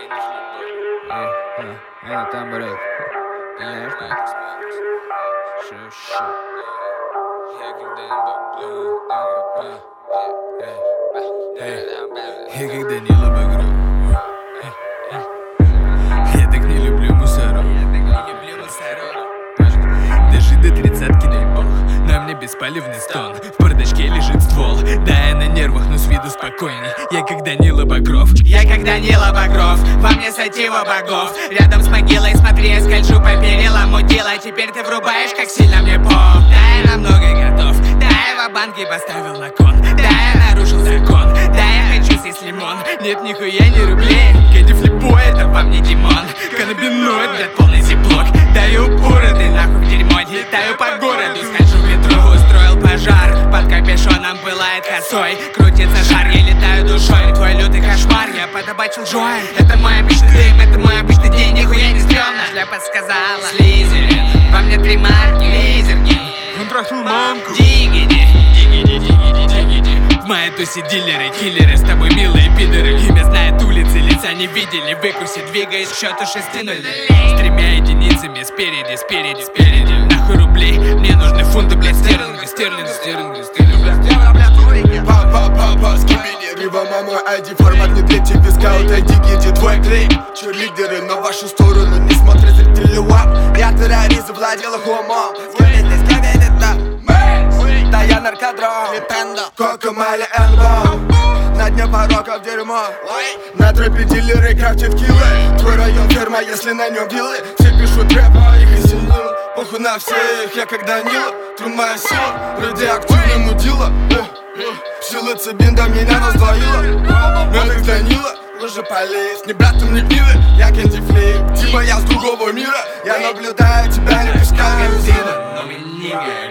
Там, брат. Знаешь, я когда не лобогру. Я так не люблю мусоров. Даже до 30-ки дай бог. На мне беспалевный стон. В бардачке лежит ствол. Да, я на нервах, но с виду спокойней. Я когда не лобогров. Я когда не лобогров. Во мне сатива богов. Рядом с могилой, смотри, я скольжу по перилам мудила. Теперь ты врубаешь, как сильно мне поп. Да, я на многое готов. Да, я ва-банк и поставил на кон. Да, я нарушил закон. Да, я хочу съесть лимон. Нет, нихуя не рублей. Кэдди флипой, это во мне Димон. Каннабиноид, блядь, полный зиплок. Даю упоротый, нахуй в дерьмо. Летаю по городу, скольжу в метро. Устроил пожар, под капюшоном пылает косой. Крутится шар, я летаю душой. Твой лютый кошмар, я подобачил джой. Это мой обычный дым, это мой обычный день. Нихуя не стрёмно, шляпа сказала Слизерин. Во мне 3 марки, лизерни. Он трахнул мамку. Дигиди. В моей тусе дилеры, киллеры, с тобой милые пидоры. Имя знает улицы, лица не видели. Выкуси, двигаясь к счету 6-0. С 3 единицами спереди. Нахуй рублей, мне нужны фунты, блядь, стерлинга. Рыба, мама, ID, формат не для тебя, скаут, ID, где твой клик. Черлидеры на вашу сторону, не смотрят зрители, вап. Я террорист, завладела хомом. Скабелит, да я наркодром. Кока, Майли, Энбом. На дне пороков дерьмо. На тропе дилеры крафтят киллы. Твой район ферма, если на нем виллы. Все пишут рэп, а их осенило. Похуй на всех, я как Данила. Трун моя сила, радиоактивно мудила. Сила цибинда меня раздвоила. Я как Данила, уже полез. Не братом, не гнилы, я Кэнди Флип. Типа я с другого мира. Я наблюдаю тебя, не пускаю.